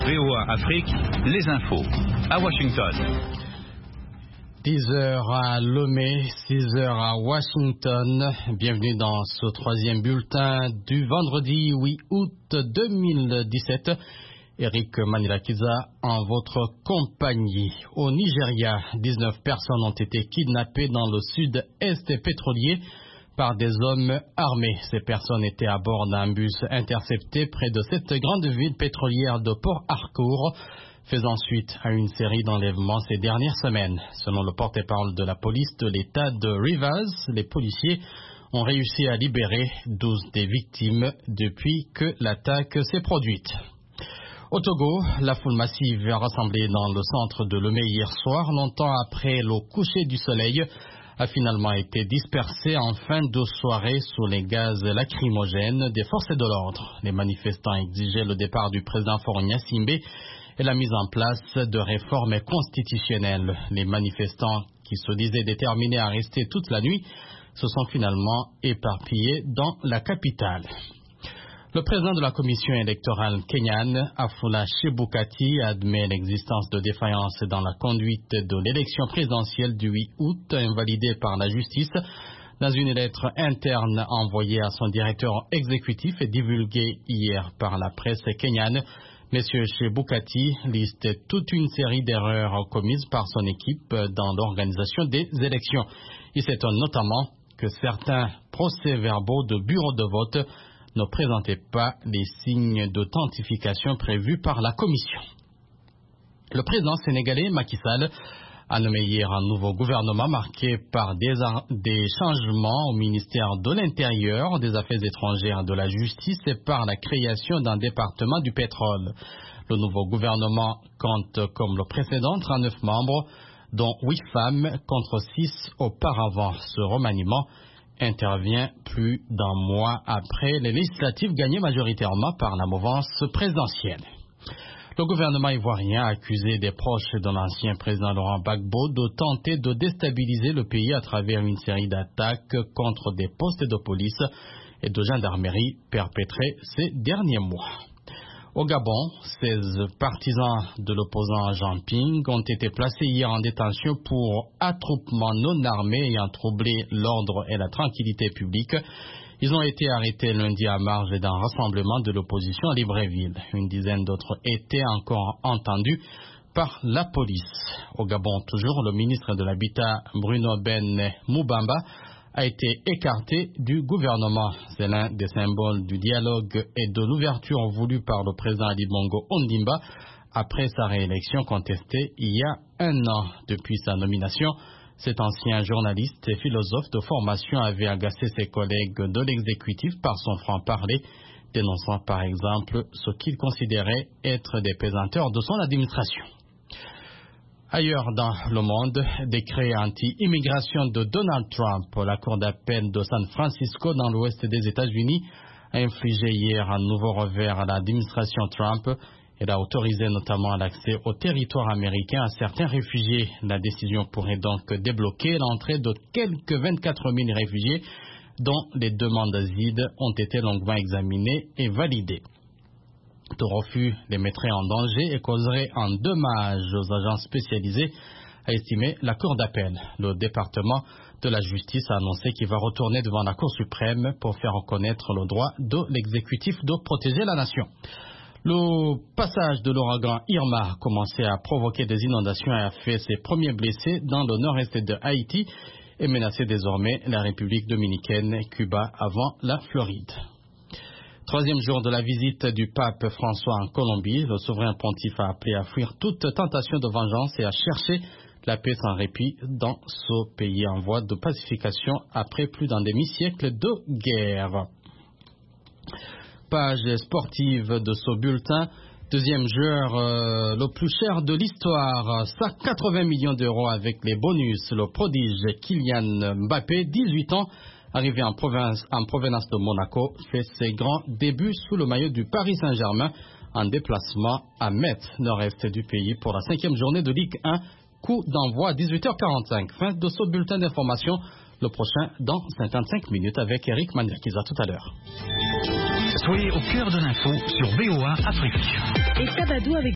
VOA Afrique, les infos. À Washington. 10h à Lomé, 6h à Washington. Bienvenue dans ce troisième bulletin du vendredi 8 août 2017. Eric Manilakiza en votre compagnie. Au Nigeria, 19 personnes ont été kidnappées dans le sud-est pétrolier par des hommes armés. Ces personnes étaient à bord d'un bus intercepté près de cette grande ville pétrolière de Port Harcourt, faisant suite à une série d'enlèvements ces dernières semaines. Selon le porte-parole de la police de l'État de Rivers, les policiers ont réussi à libérer 12 des victimes depuis que l'attaque s'est produite. Au Togo, la foule massive rassemblée dans le centre de Lomé hier soir, longtemps après le coucher du soleil, a finalement été dispersée en fin de soirée sous les gaz lacrymogènes des forces de l'ordre. Les manifestants exigeaient le départ du président Faure Gnassingbé et la mise en place de réformes constitutionnelles. Les manifestants qui se disaient déterminés à rester toute la nuit se sont finalement éparpillés dans la capitale. Le président de la commission électorale kenyane, Afula Chebukati, admet l'existence de défaillances dans la conduite de l'élection présidentielle du 8 août, invalidée par la justice. Dans une lettre interne envoyée à son directeur exécutif et divulguée hier par la presse kenyane, M. Chebukati liste toute une série d'erreurs commises par son équipe dans l'organisation des élections. Il s'étonne notamment que certains procès-verbaux de bureaux de vote ne présentaient pas les signes d'authentification prévus par la commission. Le président sénégalais Macky Sall a nommé hier un nouveau gouvernement marqué par des changements au ministère de l'Intérieur, des Affaires étrangères et de la Justice et par la création d'un département du pétrole. Le nouveau gouvernement compte, comme le précédent, 39 membres, dont 8 femmes contre 6 auparavant. Ce remaniement intervient plus d'un mois après les législatives gagnées majoritairement par la mouvance présidentielle. Le gouvernement ivoirien a accusé des proches de l'ancien président Laurent Gbagbo de tenter de déstabiliser le pays à travers une série d'attaques contre des postes de police et de gendarmerie perpétrés ces derniers mois. Au Gabon, 16 partisans de l'opposant Jean Ping ont été placés hier en détention pour attroupement non armé ayant troublé l'ordre et la tranquillité publique. Ils ont été arrêtés lundi à marge d'un rassemblement de l'opposition à Libreville. Une dizaine d'autres étaient encore entendus par la police. Au Gabon, toujours, le ministre de l'Habitat, Bruno Ben Moubamba, a été écarté du gouvernement. C'est l'un des symboles du dialogue et de l'ouverture voulue par le président Ali Bongo Ondimba après sa réélection contestée il y a un an. Depuis sa nomination, cet ancien journaliste et philosophe de formation avait agacé ses collègues de l'exécutif par son franc-parler, dénonçant par exemple ce qu'il considérait être des pesanteurs de son administration. Ailleurs dans le monde, décret anti-immigration de Donald Trump, la cour d'appel de San Francisco dans l'ouest des États-Unis a infligé hier un nouveau revers à l'administration Trump. Elle a autorisé notamment l'accès au territoire américain à certains réfugiés. La décision pourrait donc débloquer l'entrée de quelques 24 000 réfugiés dont les demandes d'asile ont été longuement examinées et validées. Tout refus les mettrait en danger et causerait un dommage aux agents spécialisés, a estimé la Cour d'appel. Le département de la justice a annoncé qu'il va retourner devant la Cour suprême pour faire reconnaître le droit de l'exécutif de protéger la nation. Le passage de l'ouragan Irma a commencé à provoquer des inondations et a fait ses premiers blessés dans le nord-est de Haïti et menacé désormais la République dominicaine, Cuba avant la Floride. Troisième jour de la visite du pape François en Colombie, le souverain pontife a appelé à fuir toute tentation de vengeance et à chercher la paix sans répit dans ce pays en voie de pacification après plus d'un demi-siècle de guerre. Page sportive de ce bulletin. Deuxième joueur le plus cher de l'histoire, 180 millions d'euros avec les bonus. Le prodige Kylian Mbappé, 18 ans, arrivé en provenance de Monaco, fait ses grands débuts sous le maillot du Paris Saint-Germain en déplacement à Metz, nord-est du pays, pour la 5e journée de Ligue 1. Coup d'envoi à 18h45. Fin de ce bulletin d'information. Le prochain dans 55 minutes avec Eric Manilakiza tout à l'heure. Soyez au cœur de l'info sur VOA Afrique. Et Sabadou avec